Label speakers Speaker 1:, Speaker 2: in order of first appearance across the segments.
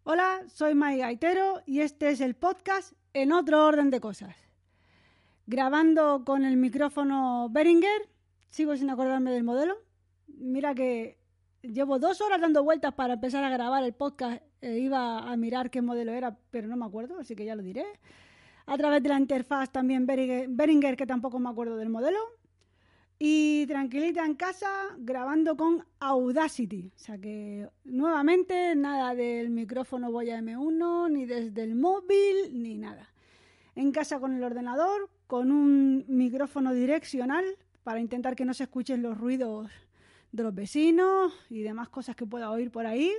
Speaker 1: Hola, soy Mai Gaitero y este es el podcast En otro orden de cosas. Grabando con el micrófono Behringer, sigo sin acordarme del modelo. Mira que llevo 2 horas dando vueltas para empezar a grabar el podcast. Iba a mirar qué modelo era, pero no me acuerdo, así que ya lo diré. A través de la interfaz también Behringer, que tampoco me acuerdo del modelo. Y tranquilita en casa, grabando con Audacity. O sea que, nuevamente, nada del micrófono Boya M1, ni desde el móvil, ni nada. En casa con el ordenador, con un micrófono direccional, para intentar que no se escuchen los ruidos de los vecinos y demás cosas que pueda oír por ahí.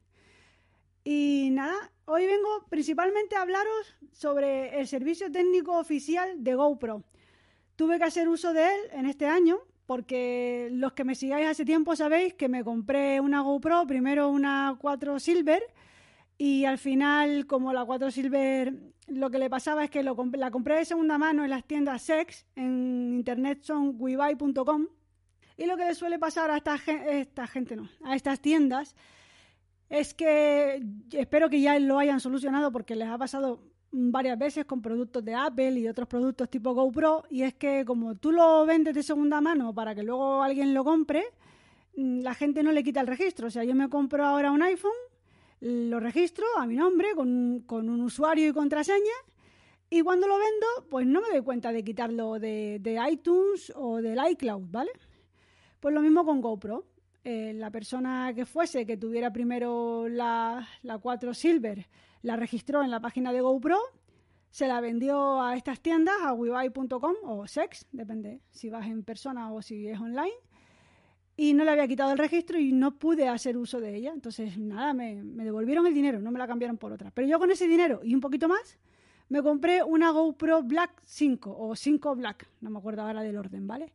Speaker 1: Y nada, hoy vengo principalmente a hablaros sobre el servicio técnico oficial de GoPro. Tuve que hacer uso de él en este año porque los que me sigáis hace tiempo sabéis que me compré una GoPro, primero una 4 Silver, y al final, como la 4 Silver, lo que le pasaba es que la compré de segunda mano en las tiendas Sex, en internet son webuy.com, y lo que le suele pasar a a estas tiendas es que espero que ya lo hayan solucionado porque les ha pasado varias veces con productos de Apple y otros productos tipo GoPro, y es que como tú lo vendes de segunda mano para que luego alguien lo compre, la gente no le quita el registro. O sea, yo me compro ahora un iPhone, lo registro a mi nombre con un usuario y contraseña, y cuando lo vendo pues no me doy cuenta de quitarlo de iTunes o del iCloud, ¿vale? Pues lo mismo con GoPro. La persona que fuese, que tuviera primero la 4 Silver, la registró en la página de GoPro, se la vendió a estas tiendas, a webuy.com o Sex, depende si vas en persona o si es online, y no le había quitado el registro y no pude hacer uso de ella. Entonces, nada, me devolvieron el dinero, no me la cambiaron por otra. Pero yo con ese dinero y un poquito más, me compré una GoPro Black 5 o 5 Black, no me acuerdo ahora del orden, ¿vale?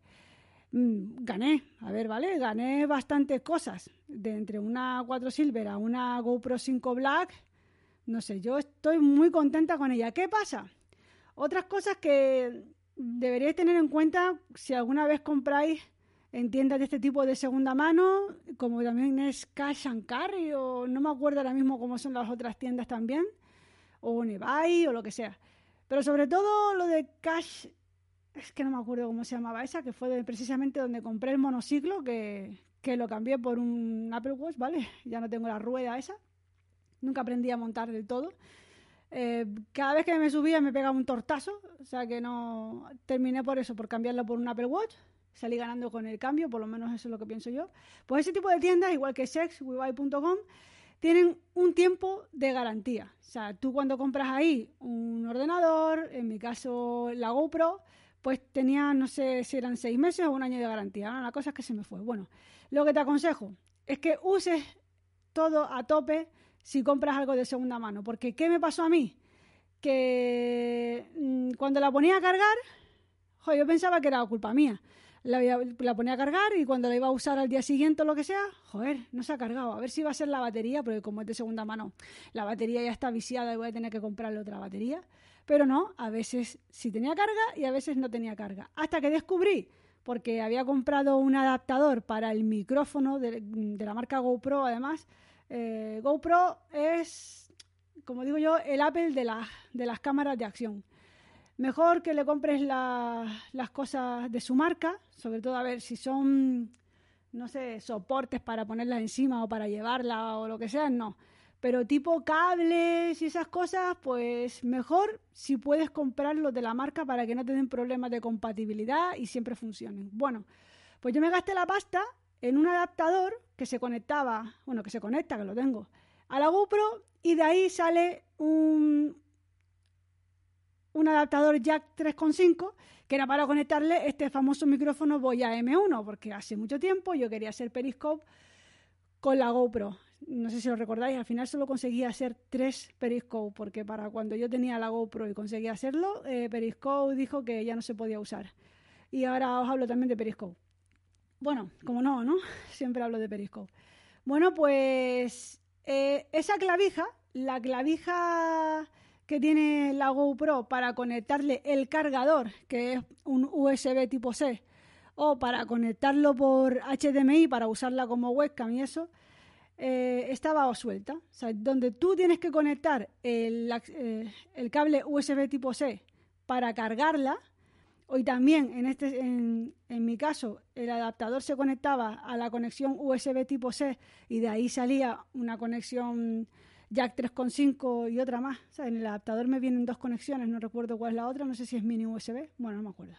Speaker 1: Gané bastantes cosas. De entre una 4 Silver a una GoPro 5 Black, no sé, yo estoy muy contenta con ella. ¿Qué pasa? Otras cosas que deberíais tener en cuenta si alguna vez compráis en tiendas de este tipo de segunda mano, como también es Cash and Carry, o no me acuerdo ahora mismo cómo son las otras tiendas también, o Nebuy o lo que sea. Pero sobre todo lo de Cash, es que no me acuerdo cómo se llamaba esa, que fue precisamente donde compré el monociclo, que lo cambié por un Apple Watch, ¿vale? Ya no tengo la rueda esa. Nunca aprendí a montar del todo. Cada vez que me subía me pegaba un tortazo, o sea que no terminé por eso, por cambiarlo por un Apple Watch. Salí ganando con el cambio, por lo menos eso es lo que pienso yo. Pues ese tipo de tiendas, igual que Sex, webuy.com, tienen un tiempo de garantía. O sea, tú cuando compras ahí un ordenador, en mi caso la GoPro, pues tenía, no sé si eran 6 meses o un año de garantía, ¿no? La cosa es que se me fue. Bueno, lo que te aconsejo es que uses todo a tope si compras algo de segunda mano. Porque ¿qué me pasó a mí? Que cuando la ponía a cargar, yo pensaba que era culpa mía. La ponía a cargar y cuando la iba a usar al día siguiente o lo que sea, no se ha cargado. A ver si va a ser la batería, porque como es de segunda mano, la batería ya está viciada y voy a tener que comprarle otra batería. Pero no, a veces sí tenía carga y a veces no tenía carga. Hasta que descubrí, porque había comprado un adaptador para el micrófono de la marca GoPro, además. GoPro es, como digo yo, el Apple de las cámaras de acción. Mejor que le compres las cosas de su marca, sobre todo a ver si son, no sé, soportes para ponerlas encima o para llevarla o lo que sea, no. Pero tipo cables y esas cosas, pues mejor si puedes comprarlos de la marca para que no te den problemas de compatibilidad y siempre funcionen. Bueno, pues yo me gasté la pasta en un adaptador que se conecta, que lo tengo, a la GoPro, y de ahí sale un adaptador jack 3.5 que era para conectarle este famoso micrófono Boya M1, porque hace mucho tiempo yo quería hacer Periscope con la GoPro. No sé si lo recordáis, al final solo conseguí hacer 3 Periscope, porque para cuando yo tenía la GoPro y conseguí hacerlo, Periscope dijo que ya no se podía usar. Y ahora os hablo también de Periscope. Bueno, como no, ¿no? Siempre hablo de Periscope. Bueno, pues esa clavija, la clavija que tiene la GoPro para conectarle el cargador, que es un USB tipo C, o para conectarlo por HDMI para usarla como webcam y eso, estaba suelta. O sea, donde tú tienes que conectar el cable USB tipo C para cargarla, y también en mi caso el adaptador se conectaba a la conexión USB tipo C y de ahí salía una conexión jack 3.5 y otra más. O sea, en el adaptador me vienen 2 conexiones, no recuerdo cuál es la otra, no sé si es mini USB, bueno, no me acuerdo.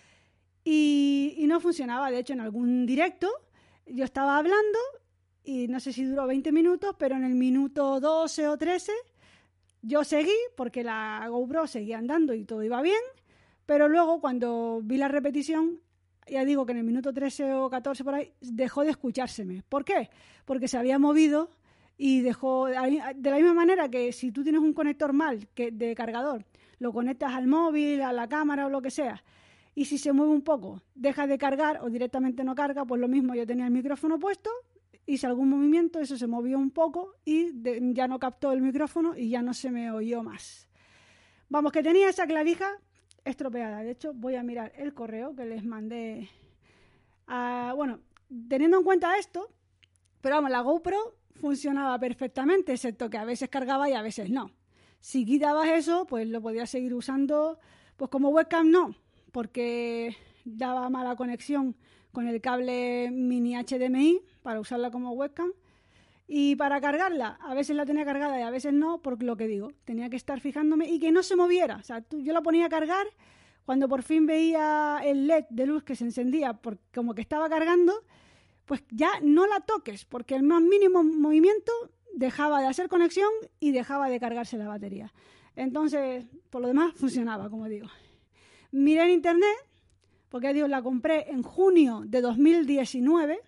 Speaker 1: Y no funcionaba. De hecho, en algún directo yo estaba hablando y no sé si duró 20 minutos, pero en el minuto 12 o 13 yo seguí porque la GoPro seguía andando y todo iba bien, pero luego cuando vi la repetición, ya digo que en el minuto 13 o 14 por ahí, dejó de escuchárseme. ¿Por qué? Porque se había movido y dejó, de la misma manera que si tú tienes un conector mal de cargador, lo conectas al móvil, a la cámara o lo que sea, y si se mueve un poco, deja de cargar o directamente no carga, pues lo mismo, yo tenía el micrófono puesto, hice algún movimiento, eso se movió un poco y ya no captó el micrófono y ya no se me oyó más. Vamos, que tenía esa clavija estropeada. De hecho, voy a mirar el correo que les mandé. Bueno, teniendo en cuenta esto, pero vamos, la GoPro funcionaba perfectamente, excepto que a veces cargaba y a veces no. Si quitabas eso, pues lo podías seguir usando, pues como webcam no, porque daba mala conexión con el cable mini HDMI para usarla como webcam. Y para cargarla, a veces la tenía cargada y a veces no, por lo que digo, tenía que estar fijándome y que no se moviera. O sea, yo la ponía a cargar, cuando por fin veía el LED de luz que se encendía como que estaba cargando, pues ya no la toques, porque el más mínimo movimiento dejaba de hacer conexión y dejaba de cargarse la batería. Entonces, por lo demás, funcionaba, como digo. Miré en internet, porque digo, la compré en junio de 2019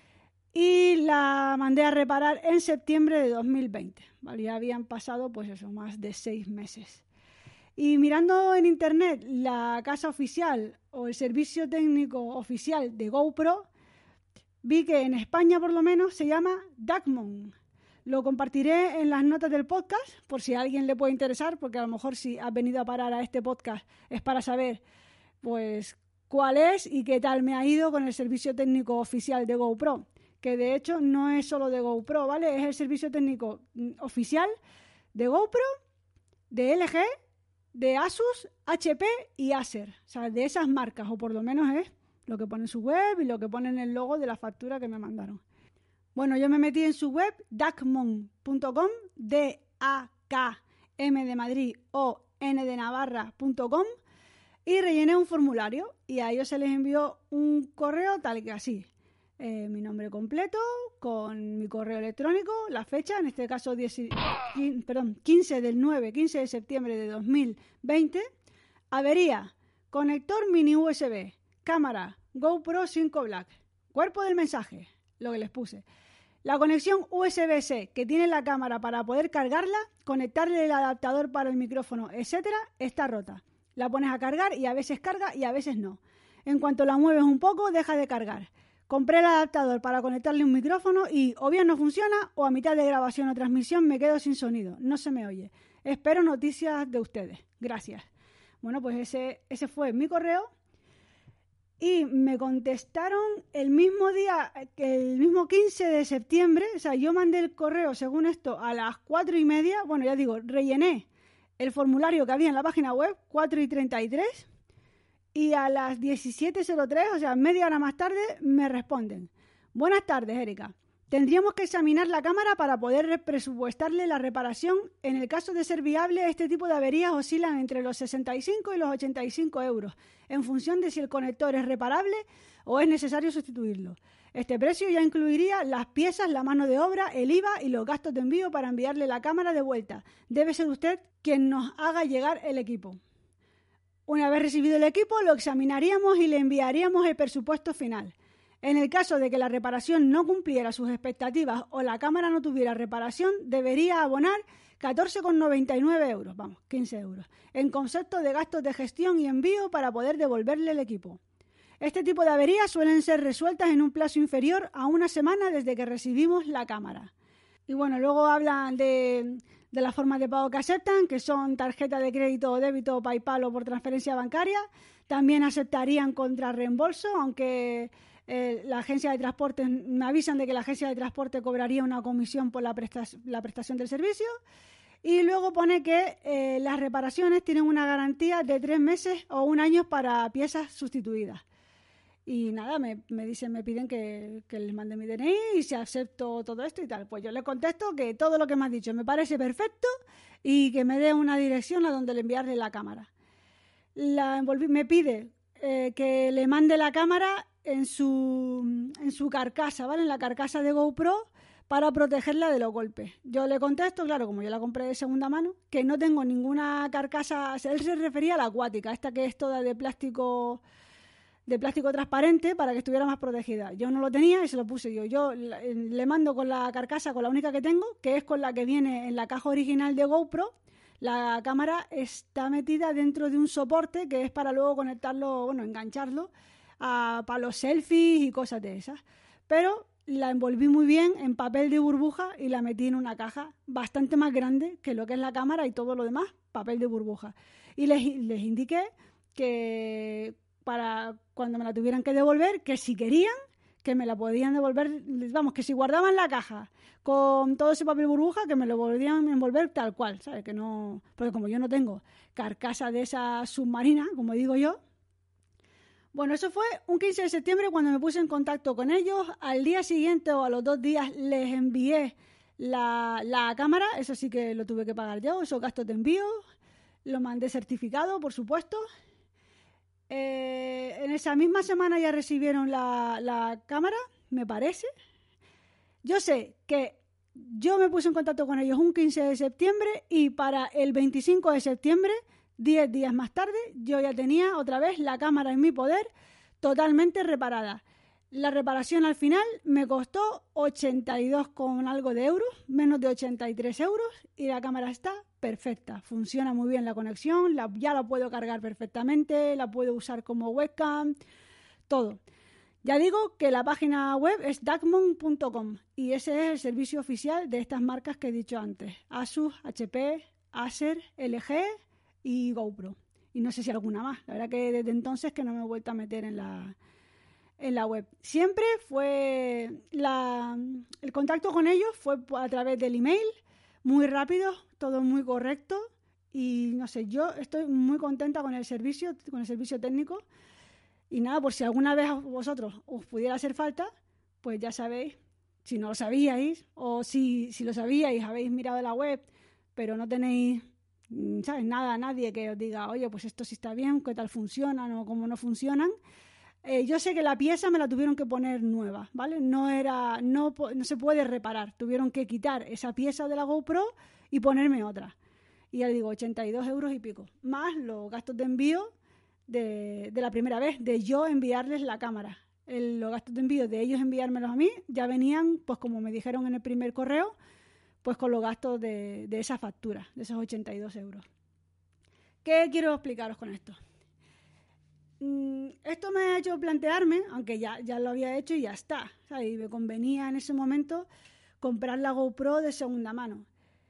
Speaker 1: y la mandé a reparar en septiembre de 2020. ¿Vale? Ya habían pasado, pues eso, más de 6 meses. Y mirando en internet la casa oficial o el servicio técnico oficial de GoPro, vi que en España por lo menos se llama Dacmon. Lo compartiré en las notas del podcast por si a alguien le puede interesar, porque a lo mejor si has venido a parar a este podcast es para saber pues cuál es y qué tal me ha ido con el servicio técnico oficial de GoPro, que de hecho no es solo de GoPro, ¿vale? Es el servicio técnico oficial de GoPro, de LG, de Asus, HP y Acer. O sea, de esas marcas, o por lo menos es lo que pone en su web y lo que pone en el logo de la factura que me mandaron. Bueno, yo me metí en su web, dacmon.com, D-A-K-M de Madrid o N de Navarra.com, y rellené un formulario y a ellos se les envió un correo tal que así. Mi nombre completo, con mi correo electrónico, la fecha, en este caso 15 de septiembre de 2020, avería, conector mini USB, cámara, GoPro 5 Black, cuerpo del mensaje, lo que les puse. La conexión USB-C que tiene la cámara para poder cargarla, conectarle el adaptador para el micrófono, etcétera, está rota. La pones a cargar y a veces carga y a veces no. En cuanto la mueves un poco, deja de cargar. Compré el adaptador para conectarle un micrófono y o bien no funciona o a mitad de grabación o transmisión me quedo sin sonido, no se me oye. Espero noticias de ustedes. Gracias. Bueno, pues ese fue mi correo y me contestaron el mismo día, el mismo 15 de septiembre. O sea, yo mandé el correo, según esto, a las 4:30. Bueno, ya digo, rellené el formulario que había en la página web, 4:33. Y a las 17:03, o sea, media hora más tarde, me responden: buenas tardes, Erika. Tendríamos que examinar la cámara para poder presupuestarle la reparación. En el caso de ser viable, este tipo de averías oscilan entre los 65 y los 85 euros, en función de si el conector es reparable o es necesario sustituirlo. Este precio ya incluiría las piezas, la mano de obra, el IVA y los gastos de envío para enviarle la cámara de vuelta. Debe ser usted quien nos haga llegar el equipo. Una vez recibido el equipo, lo examinaríamos y le enviaríamos el presupuesto final. En el caso de que la reparación no cumpliera sus expectativas o la cámara no tuviera reparación, debería abonar 14,99 euros, 15 euros, en concepto de gastos de gestión y envío para poder devolverle el equipo. Este tipo de averías suelen ser resueltas en un plazo inferior a una semana desde que recibimos la cámara. Y bueno, luego hablan de las formas de pago que aceptan, que son tarjeta de crédito o débito, PayPal o por transferencia bancaria. También aceptarían contra reembolso, aunque la agencia de transporte, me avisan de que la agencia de transporte cobraría una comisión por la prestación del servicio. Y luego pone que las reparaciones tienen una garantía de 3 meses o 1 año para piezas sustituidas. Y nada, me piden que les mande mi DNI y si acepto todo esto y tal. Pues yo le contesto que todo lo que me has dicho me parece perfecto y que me dé una dirección a donde le enviarle la cámara. Me pide que le mande la cámara en su carcasa, ¿vale? En la carcasa de GoPro para protegerla de los golpes. Yo le contesto, claro, como yo la compré de segunda mano, que no tengo ninguna carcasa. Él se refería a la acuática, esta que es toda de plástico transparente para que estuviera más protegida. Yo no lo tenía y se lo puse yo. Yo le mando con la carcasa, con la única que tengo, que es con la que viene en la caja original de GoPro. La cámara está metida dentro de un soporte que es para luego conectarlo, bueno, engancharlo para los selfies y cosas de esas. Pero la envolví muy bien en papel de burbuja y la metí en una caja bastante más grande que lo que es la cámara y todo lo demás, papel de burbuja. Y les indiqué que para cuando me la tuvieran que devolver, que si querían, que me la podían devolver, vamos, que si guardaban la caja con todo ese papel burbuja, que me lo volvían a envolver tal cual, ¿sabes? Que no, porque como yo no tengo carcasa de esa submarina, como digo yo. Bueno, eso fue un 15 de septiembre cuando me puse en contacto con ellos. Al día siguiente o a los 2 días les envié la cámara, eso sí que lo tuve que pagar yo, esos gastos de envío. Lo mandé certificado, por supuesto. En esa misma semana ya recibieron la cámara, me parece. Yo sé que yo me puse en contacto con ellos un 15 de septiembre y para el 25 de septiembre, 10 días más tarde, yo ya tenía otra vez la cámara en mi poder totalmente reparada. La reparación al final me costó 82 con algo de euros, menos de 83 euros, y la cámara está perfecta. Funciona muy bien la conexión, ya la puedo cargar perfectamente, la puedo usar como webcam, todo. Ya digo que la página web es dacmon.com y ese es el servicio oficial de estas marcas que he dicho antes: Asus, HP, Acer, LG y GoPro. Y no sé si alguna más. La verdad que desde entonces que no me he vuelto a meter en la web. Siempre fue el contacto con ellos fue a través del email, muy rápido, todo muy correcto y no sé, yo estoy muy contenta con el servicio técnico. Y nada, por si alguna vez vosotros os pudiera hacer falta, pues ya sabéis, si no lo sabíais o si lo sabíais, habéis mirado la web, pero no tenéis, ¿sabes? Nadie que os diga, oye, pues esto sí está bien, qué tal funcionan o cómo no funcionan. Yo sé que la pieza me la tuvieron que poner nueva, ¿vale? No se puede reparar. Tuvieron que quitar esa pieza de la GoPro y ponerme otra. Y ya digo, 82 euros y pico. Más los gastos de envío de la primera vez, de yo enviarles la cámara. Los gastos de envío de ellos enviármelos a mí ya venían, pues como me dijeron en el primer correo, pues con los gastos de esa factura, de esos 82 euros. ¿Qué quiero explicaros con esto? Esto me ha hecho plantearme, aunque ya lo había hecho y ya está, ¿sabes? Y me convenía en ese momento comprar la GoPro de segunda mano.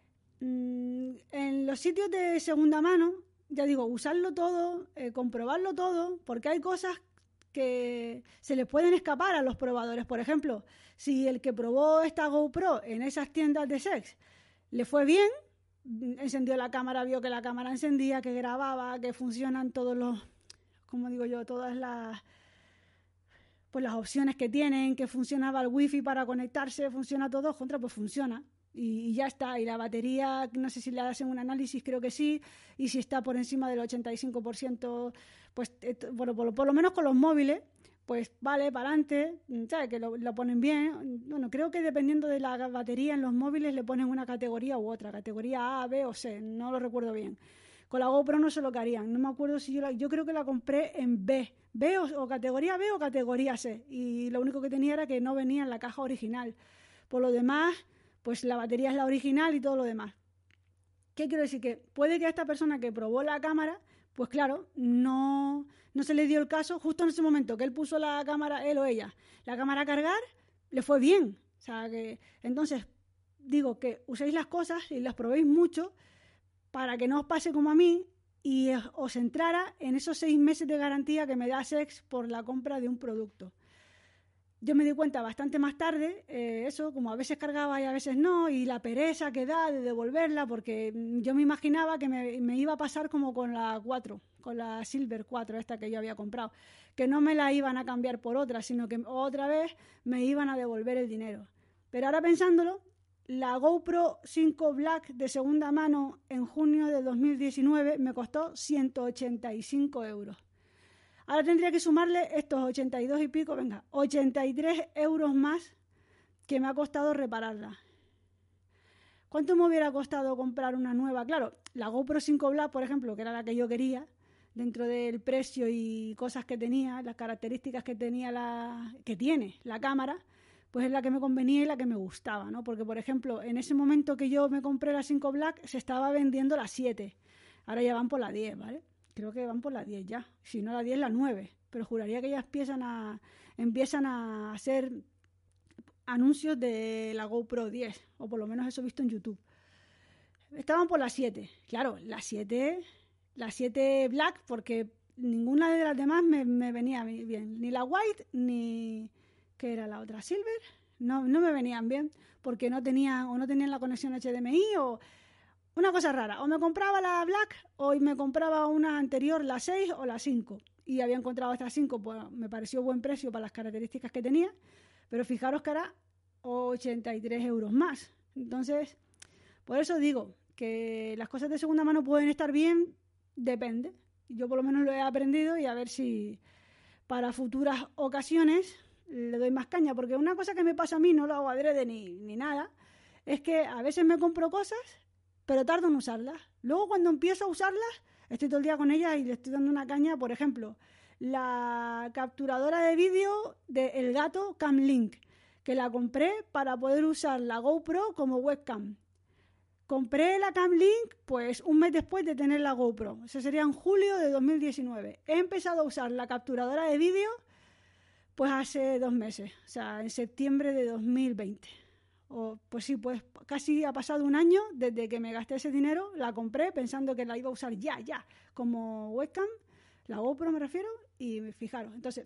Speaker 1: En los sitios de segunda mano, ya digo, usarlo todo, comprobarlo todo, porque hay cosas que se les pueden escapar a los probadores. Por ejemplo, si el que probó esta GoPro en esas tiendas de sex le fue bien, encendió la cámara, vio que la cámara encendía, que grababa, que funcionan todos los, como digo yo, todas las opciones que tienen, que funcionaba el wifi para conectarse, funciona todo, pues funciona. Y ya está, y la batería, no sé si le hacen un análisis, creo que sí, y si está por encima del 85%, pues bueno, por lo menos con los móviles, pues vale, para adelante, ¿sabes? Que lo ponen bien. Bueno, creo que dependiendo de la batería en los móviles le ponen una categoría u otra, categoría A, B o C, no lo recuerdo bien. Con la GoPro no sé lo que harían, no me acuerdo si yo creo que la compré en B o categoría B o categoría C, y lo único que tenía era que no venía en la caja original. Por lo demás, pues la batería es la original y todo lo demás. ¿Qué quiero decir? Que puede que a esta persona que probó la cámara, pues claro, no se le dio el caso, justo en ese momento que él puso la cámara, él o ella, la cámara a cargar, le fue bien. O sea, que entonces digo que uséis las cosas y las probéis mucho para que no os pase como a mí y os entrara en esos 6 meses de garantía que me da Sex por la compra de un producto. yo me di cuenta bastante más tarde, eso, como a veces cargaba y a veces no, y la pereza que da de devolverla, porque yo me imaginaba que me iba a pasar como con la 4, con la Silver 4, esta que yo había comprado, que no me la iban a cambiar por otra, sino que otra vez me iban a devolver el dinero. Pero ahora pensándolo, la GoPro 5 Black de segunda mano en junio de 2019 me costó 185 euros. Ahora tendría que sumarle estos 82 y pico, 83 euros más que me ha costado repararla. ¿Cuánto me hubiera costado comprar una nueva? Claro, la GoPro 5 Black, por ejemplo, que era la que yo quería, dentro del precio y cosas que tenía, las características que tenía que tiene la cámara, pues es la que me convenía y la que me gustaba, ¿no? Porque, por ejemplo, en ese momento que yo me compré la 5 Black, se estaba vendiendo la 7. Ahora ya van por la 10, ¿vale? Creo que van por la 10 ya. Si no la 10, la 9. Pero juraría que ya empiezan a hacer anuncios de la GoPro 10. O por lo menos eso he visto en YouTube. Estaban por la 7. Claro, la 7 Black, porque ninguna de las demás me venía bien. Ni la White, ni... ¿Qué era la otra? Silver. No me venían bien. Porque no tenían la conexión HDMI o... Una cosa rara, o me compraba la Black o me compraba una anterior, la 6 o la 5. Y había encontrado esta 5, pues me pareció buen precio para las características que tenía, pero fijaros que era 83 euros más. Entonces, por eso digo que las cosas de segunda mano pueden estar bien, depende. Yo por lo menos lo he aprendido y a ver si para futuras ocasiones le doy más caña, porque una cosa que me pasa a mí, no lo hago adrede ni nada, es que a veces me compro cosas pero tardo en usarlas. Luego cuando empiezo a usarlas, estoy todo el día con ellas y le estoy dando una caña. Por ejemplo, la capturadora de vídeo de El Gato Camlink, que la compré para poder usar la GoPro como webcam. Compré la Camlink pues un mes después de tener la GoPro. Eso sería en julio de 2019. He empezado a usar la capturadora de vídeo pues hace 2 meses, o sea, en septiembre de 2020. Pues sí, pues casi ha pasado un año desde que me gasté ese dinero, la compré pensando que la iba a usar ya, como webcam, la GoPro me refiero, y fijaros, entonces,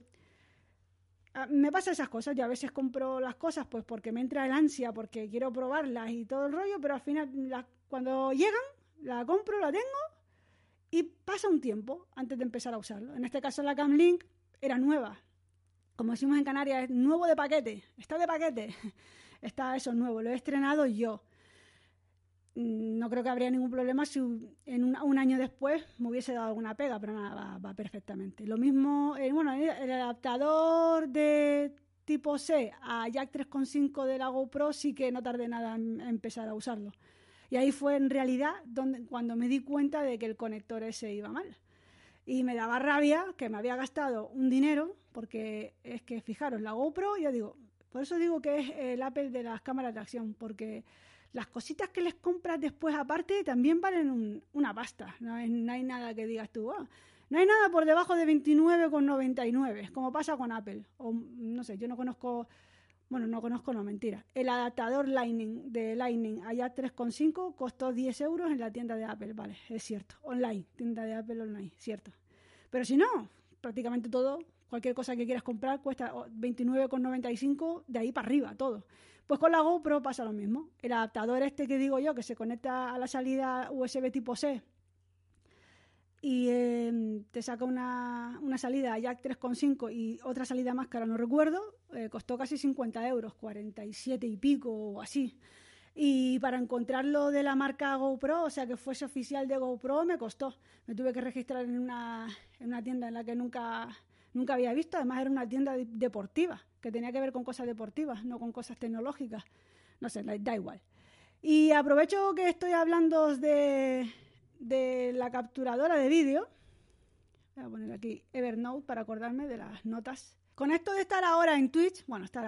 Speaker 1: me pasa esas cosas, yo a veces compro las cosas pues porque me entra el ansia, porque quiero probarlas y todo el rollo, pero al final cuando llegan, la compro, la tengo y pasa un tiempo antes de empezar a usarlo. En este caso la Camlink era nueva, como decimos en Canarias, es nuevo de paquete, está de paquete. Está eso nuevo, lo he estrenado yo. No creo que habría ningún problema si en un año después me hubiese dado alguna pega, pero nada, va perfectamente. Lo mismo, el adaptador de tipo C a Jack 3.5 de la GoPro sí que no tardé nada en empezar a usarlo. Y ahí fue en realidad cuando me di cuenta de que el conector ese iba mal. Y me daba rabia que me había gastado un dinero, porque es que fijaros, la GoPro, yo digo... Por eso digo que es el Apple de las cámaras de acción, porque las cositas que les compras después aparte también valen una pasta. No hay nada que digas tú, no hay nada por debajo de 29,99, como pasa con Apple. O no sé, yo no conozco, no, mentira. El adaptador de Lightning a Jack 3.5 costó 10 euros en la tienda de Apple, vale, es cierto. Online, tienda de Apple online, cierto. Pero si no, prácticamente todo... Cualquier cosa que quieras comprar cuesta 29,95 de ahí para arriba, todo. Pues con la GoPro pasa lo mismo. El adaptador este que digo yo, que se conecta a la salida USB tipo C y te saca una salida Jack 3.5 y otra salida más que ahora no recuerdo, costó casi 50 euros, 47 y pico o así. Y para encontrarlo de la marca GoPro, o sea que fuese oficial de GoPro, me costó. Me tuve que registrar en una tienda en la que nunca había visto. Además era una tienda deportiva, que tenía que ver con cosas deportivas, no con cosas tecnológicas. No sé, da igual. Y aprovecho que estoy hablando de la capturadora de vídeo. Voy a poner aquí Evernote para acordarme de las notas. Con esto de estar ahora en Twitch,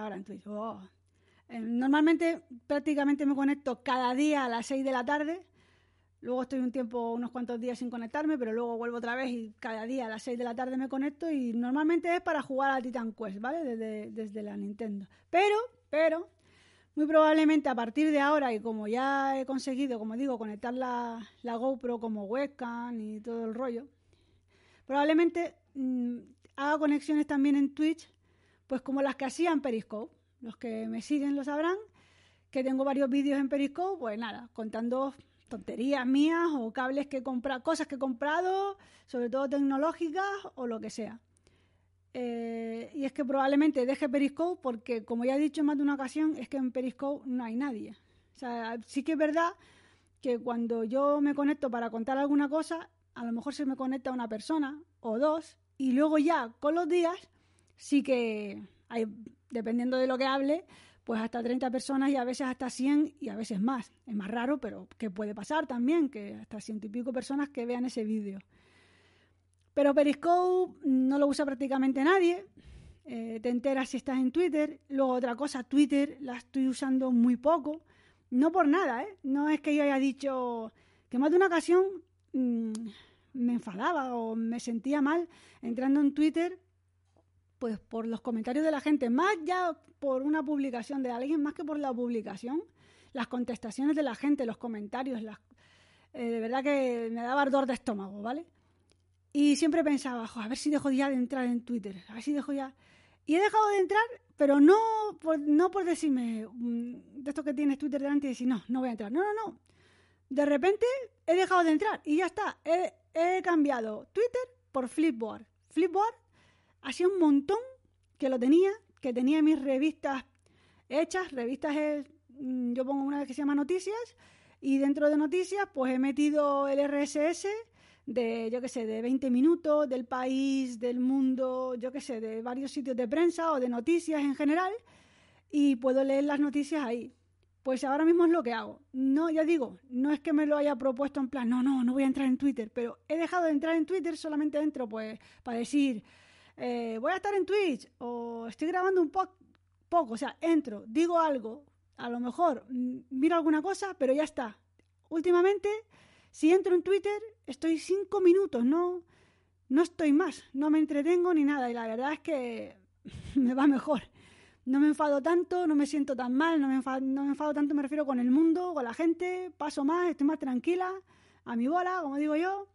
Speaker 1: normalmente prácticamente me conecto cada día a las 6 de la tarde. Luego estoy unos cuantos días sin conectarme, pero luego vuelvo otra vez y cada día a las 6 de la tarde me conecto y normalmente es para jugar a Titan Quest, ¿vale? Desde la Nintendo. Pero, muy probablemente a partir de ahora, y como ya he conseguido, como digo, conectar la GoPro como webcam y todo el rollo, probablemente haga conexiones también en Twitch pues como las que hacía en Periscope. Los que me siguen lo sabrán, que tengo varios vídeos en Periscope, pues nada, contando tonterías mías o cables que he comprado, cosas que he comprado, sobre todo tecnológicas o lo que sea. Y es que probablemente deje Periscope porque, como ya he dicho en más de una ocasión, es que en Periscope no hay nadie. O sea, sí que es verdad que cuando yo me conecto para contar alguna cosa, a lo mejor se me conecta una persona o dos, y luego ya con los días sí que hay, dependiendo de lo que hable, pues hasta 30 personas y a veces hasta 100 y a veces más. Es más raro, pero que puede pasar también, que hasta 100 y pico personas que vean ese vídeo. Pero Periscope no lo usa prácticamente nadie. Te enteras si estás en Twitter. Luego otra cosa, Twitter la estoy usando muy poco. No por nada, ¿eh? No es que yo haya dicho que más de una ocasión me enfadaba o me sentía mal entrando en Twitter, pues por los comentarios de la gente, más ya por una publicación de alguien, más que por la publicación, las contestaciones de la gente, los comentarios, de verdad que me daba ardor de estómago, ¿vale? Y siempre pensaba, a ver si dejo ya de entrar en Twitter, a ver si dejo ya... Y he dejado de entrar, pero no por decirme, de esto que tienes Twitter delante y decir, no voy a entrar. No. De repente he dejado de entrar y ya está. He cambiado Twitter por Flipboard. Flipboard hacía un montón que lo tenía, que tenía mis revistas hechas. Revistas yo pongo una que se llama Noticias y dentro de Noticias pues he metido el RSS de, yo qué sé, de 20 minutos, del País, del Mundo, yo qué sé, de varios sitios de prensa o de noticias en general, y puedo leer las noticias ahí. Pues ahora mismo es lo que hago. No, ya digo, no es que me lo haya propuesto en plan, no voy a entrar en Twitter, pero he dejado de entrar en Twitter, solamente entro pues para decir, voy a estar en Twitch o estoy grabando un poco, o sea, entro, digo algo, a lo mejor miro alguna cosa, pero ya está. Últimamente, si entro en Twitter, estoy 5 minutos, no estoy más, no me entretengo ni nada, y la verdad es que me va mejor. No me enfado tanto, no me siento tan mal, no me enfado tanto, me refiero con el mundo, con la gente, paso más, estoy más tranquila, a mi bola, como digo yo.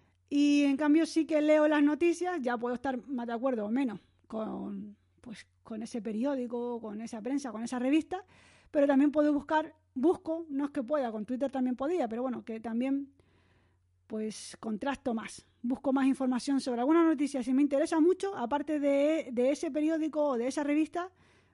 Speaker 1: Y en cambio sí que leo las noticias, ya puedo estar más de acuerdo o menos con ese periódico, con esa prensa, con esa revista, pero también busco, no es que pueda, con Twitter también podía, pero bueno, que también pues contrasto más, busco más información sobre alguna noticia, si me interesa mucho, aparte de ese periódico o de esa revista,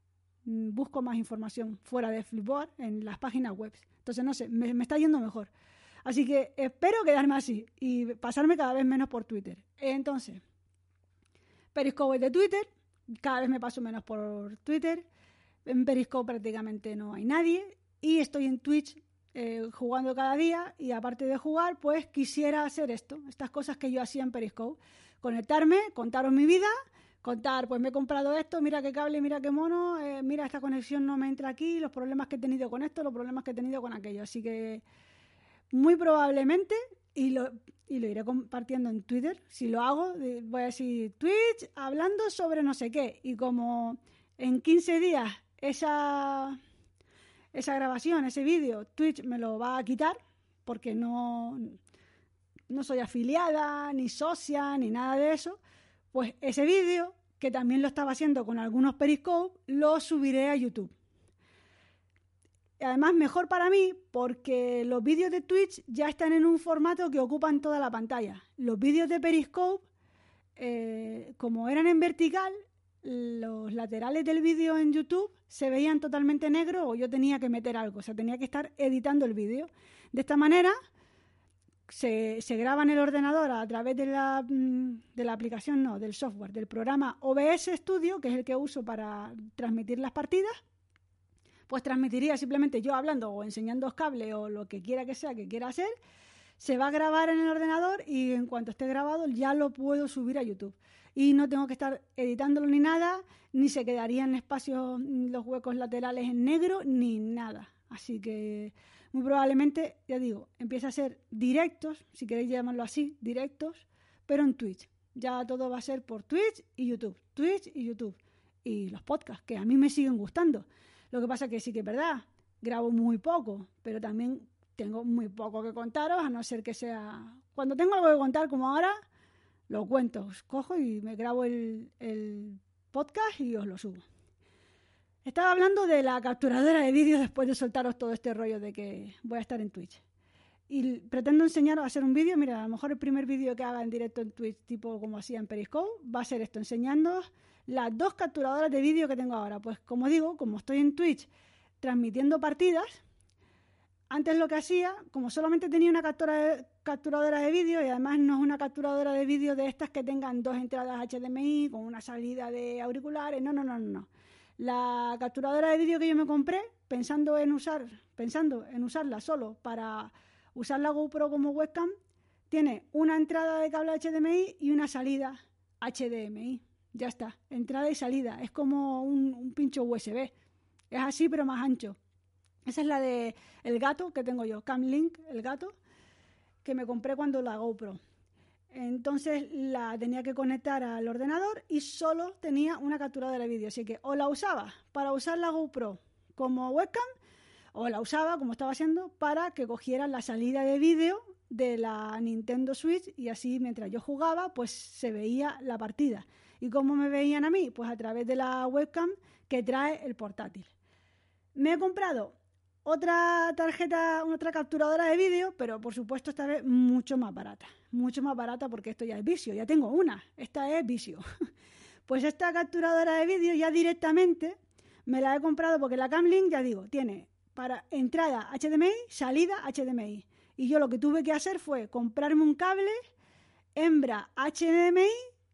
Speaker 1: busco más información fuera de Flipboard en las páginas web. Entonces, no sé, me está yendo mejor. Así que espero quedarme así y pasarme cada vez menos por Twitter. Entonces, Periscope es de Twitter, cada vez me paso menos por Twitter. En Periscope prácticamente no hay nadie y estoy en Twitch jugando cada día, y aparte de jugar, pues quisiera hacer estas cosas que yo hacía en Periscope. Conectarme, contaros mi vida, contar, pues me he comprado esto, mira qué cable, mira qué mono, mira esta conexión no me entra aquí, los problemas que he tenido con esto, los problemas que he tenido con aquello. Así que muy probablemente, y lo iré compartiendo en Twitter, si lo hago, voy a decir Twitch hablando sobre no sé qué, y como en 15 días esa grabación, ese vídeo, Twitch me lo va a quitar, porque no soy afiliada, ni socia, ni nada de eso, pues ese vídeo, que también lo estaba haciendo con algunos Periscope, lo subiré a YouTube. Además, mejor para mí, porque los vídeos de Twitch ya están en un formato que ocupan toda la pantalla. Los vídeos de Periscope, como eran en vertical, los laterales del vídeo en YouTube se veían totalmente negros, o yo tenía que meter algo, o sea, tenía que estar editando el vídeo. De esta manera se graba en el ordenador a través de la aplicación, del software, del programa OBS Studio, que es el que uso para transmitir las partidas. Pues transmitiría simplemente yo hablando o enseñando cables o lo que quiera que sea que quiera hacer. Se va a grabar en el ordenador y en cuanto esté grabado ya lo puedo subir a YouTube. Y no tengo que estar editándolo ni nada, ni se quedarían espacios, los huecos laterales en negro, ni nada. Así que muy probablemente, ya digo, empiece a ser directos, si queréis llamarlo así, directos, pero en Twitch. Ya todo va a ser por Twitch y YouTube. Twitch y YouTube. Y los podcasts, que a mí me siguen gustando. Lo que pasa es que sí que es verdad, grabo muy poco, pero también tengo muy poco que contaros, a no ser que sea... Cuando tengo algo que contar, como ahora, lo cuento. Os cojo y me grabo el podcast y os lo subo. Estaba hablando de la capturadora de vídeos después de soltaros todo este rollo de que voy a estar en Twitch. Y pretendo enseñaros a hacer un vídeo. Mira, a lo mejor el primer vídeo que haga en directo en Twitch, tipo como hacía en Periscope, va a ser esto, enseñándoos las 2 capturadoras de vídeo que tengo ahora. Pues como digo, como estoy en Twitch transmitiendo partidas, antes lo que hacía, como solamente tenía una capturadora de vídeo, y además no es una capturadora de vídeo de estas que tengan 2 entradas HDMI con una salida de auriculares, no. La capturadora de vídeo que yo me compré, pensando en usarla solo para usar la GoPro como webcam, tiene una entrada de cable HDMI y una salida HDMI. Ya está, entrada y salida. Es como un pincho USB. Es así, pero más ancho. Esa es la de el gato que tengo yo, Camlink, el gato, que me compré cuando la GoPro. Entonces la tenía que conectar al ordenador y solo tenía una capturadora de vídeo. Así que o la usaba para usar la GoPro como webcam, o la usaba, como estaba haciendo, para que cogiera la salida de vídeo de la Nintendo Switch y así mientras yo jugaba, pues se veía la partida. ¿Y cómo me veían a mí? Pues a través de la webcam que trae el portátil. Me he comprado otra capturadora de vídeo, pero por supuesto esta vez mucho más barata porque esto ya es vicio, ya tengo una, esta es vicio. Pues esta capturadora de vídeo ya directamente me la he comprado porque la Camlink, ya digo, tiene para entrada HDMI, salida HDMI. Y yo lo que tuve que hacer fue comprarme un cable hembra HDMI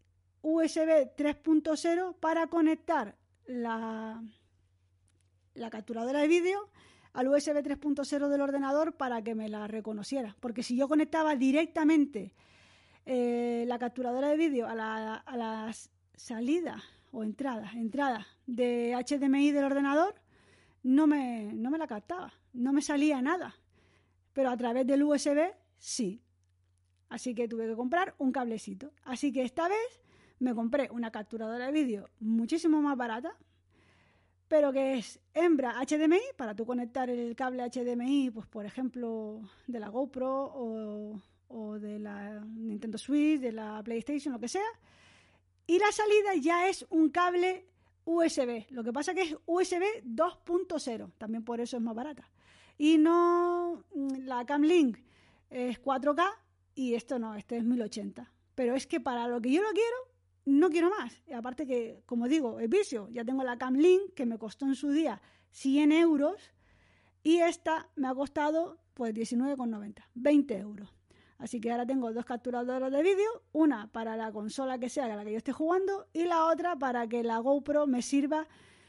Speaker 1: USB 3.0 para conectar la capturadora de vídeo al USB 3.0 del ordenador para que me la reconociera. Porque si yo conectaba directamente la capturadora de vídeo a la salida o entrada de HDMI del ordenador, no me la captaba, no me salía nada. Pero a través del USB sí. Así que tuve que comprar un cablecito. Así que esta vez me compré una capturadora de vídeo muchísimo más barata, pero que es hembra HDMI, para tú conectar el cable HDMI, pues por ejemplo, de la GoPro o de la Nintendo Switch, de la PlayStation, lo que sea. Y la salida ya es un cable USB. Lo que pasa que es USB 2.0, también por eso es más barata. Y no, la Camlink es 4K y esto no, este es 1080. Pero es que para lo que yo lo quiero, no quiero más. Y aparte que, como digo, es vicio. Ya tengo la Camlink que me costó en su día 100 euros y esta me ha costado pues 19,90, 20 euros. Así que ahora tengo 2 capturadoras de vídeo, una para la consola que sea la que yo esté jugando y la otra para que la GoPro me sirva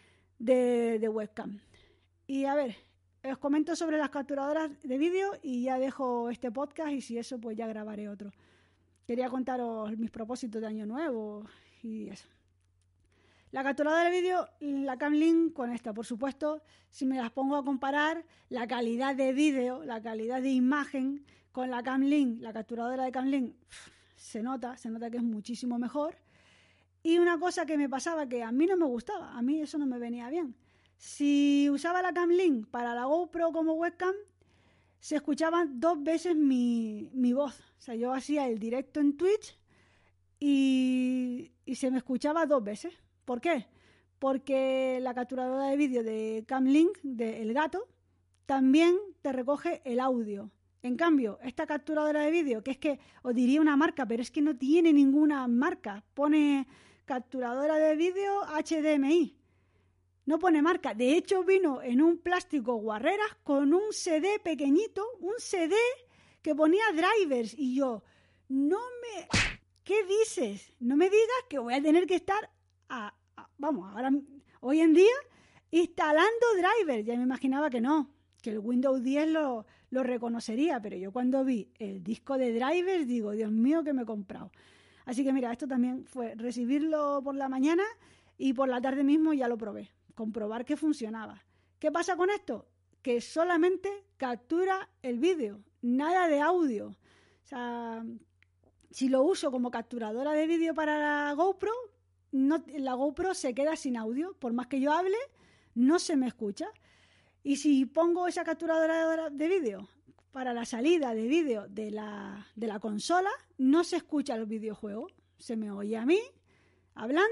Speaker 1: de webcam. Y a ver, os comento sobre las capturadoras de vídeo y ya dejo este podcast y si eso pues ya grabaré otro. Quería contaros mis propósitos de año nuevo y eso. La capturadora de vídeo, la Camlink con esta, por supuesto, si me las pongo a comparar, la calidad de vídeo, la calidad de imagen con la Camlink, la capturadora de Camlink, se nota que es muchísimo mejor. Y una cosa que me pasaba que a mí no me gustaba, a mí eso no me venía bien. Si usaba la Camlink para la GoPro como webcam, se escuchaba 2 veces mi voz. O sea, yo hacía el directo en Twitch y se me escuchaba 2 veces. ¿Por qué? Porque la capturadora de vídeo de Camlink, de El Gato, también te recoge el audio. En cambio, esta capturadora de vídeo, que es que os diría una marca, pero es que no tiene ninguna marca. Pone capturadora de vídeo HDMI. No pone marca. De hecho, vino en un plástico guarreras con un CD pequeñito, un CD que ponía drivers. Y yo, ¿qué dices? No me digas que voy a tener que estar, ahora, hoy en día, instalando drivers. Ya me imaginaba que no, que el Windows 10 lo reconocería. Pero yo cuando vi el disco de drivers, digo, Dios mío, que me he comprado. Así que mira, esto también fue recibirlo por la mañana y por la tarde mismo ya lo probé. Comprobar que funcionaba. ¿Qué pasa con esto? Que solamente captura el vídeo, nada de audio. O sea, si lo uso como capturadora de vídeo para la GoPro, la GoPro se queda sin audio. Por más que yo hable, no se me escucha. Y si pongo esa capturadora de vídeo para la salida de vídeo de la consola, no se escucha el videojuego. Se me oye a mí hablando,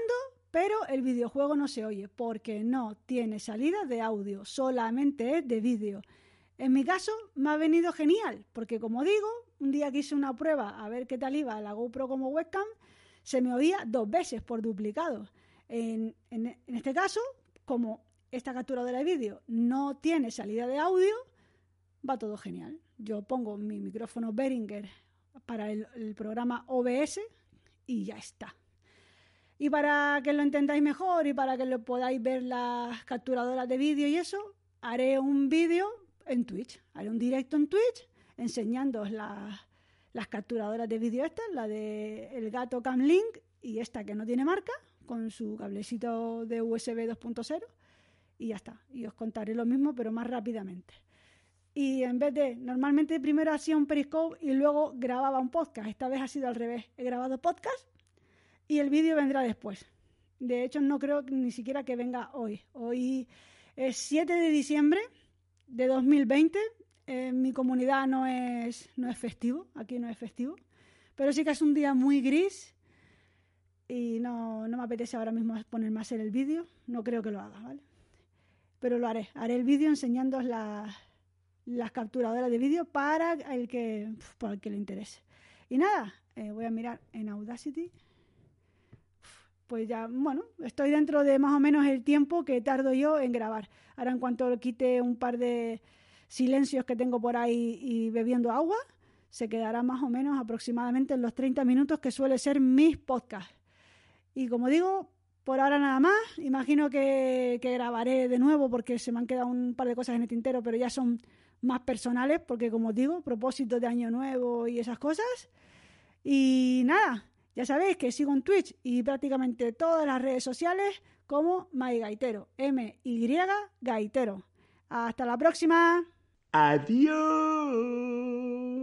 Speaker 1: pero el videojuego no se oye porque no tiene salida de audio, solamente es de vídeo. En mi caso me ha venido genial, porque como digo, un día que hice una prueba a ver qué tal iba la GoPro como webcam, se me oía 2 veces por duplicado. En este caso, como esta capturadora de vídeo no tiene salida de audio, va todo genial. Yo pongo mi micrófono Behringer para el programa OBS y ya está. Y para que lo entendáis mejor y para que lo podáis ver las capturadoras de vídeo y eso, haré un vídeo en Twitch. Haré un directo en Twitch enseñándoos las capturadoras de vídeo estas, la de el Gato Cam Link y esta que no tiene marca, con su cablecito de USB 2.0 y ya está. Y os contaré lo mismo, pero más rápidamente. Y en vez de, normalmente primero hacía un Periscope y luego grababa un podcast. Esta vez ha sido al revés. He grabado podcast y el vídeo vendrá después. De hecho, no creo ni siquiera que venga hoy. Hoy es 7 de diciembre de 2020. En mi comunidad no es festivo. Aquí no es festivo. Pero sí que es un día muy gris y no me apetece ahora mismo ponerme a hacer el vídeo. No creo que lo haga, ¿vale? Pero lo haré. Haré el vídeo enseñándoos las capturadoras de vídeo para el que le interese. Y nada, voy a mirar en Audacity. Pues ya, bueno, estoy dentro de más o menos el tiempo que tardo yo en grabar. Ahora en cuanto quite un par de silencios que tengo por ahí y bebiendo agua, se quedará más o menos aproximadamente en los 30 minutos que suele ser mis podcasts. Y como digo, por ahora nada más. Imagino que grabaré de nuevo porque se me han quedado un par de cosas en el tintero, pero ya son más personales porque, como os digo, propósitos de año nuevo y esas cosas. Y nada, ya sabéis que sigo en Twitch y prácticamente todas las redes sociales como MyGaitero, MY Gaitero. Hasta la próxima.
Speaker 2: Adiós.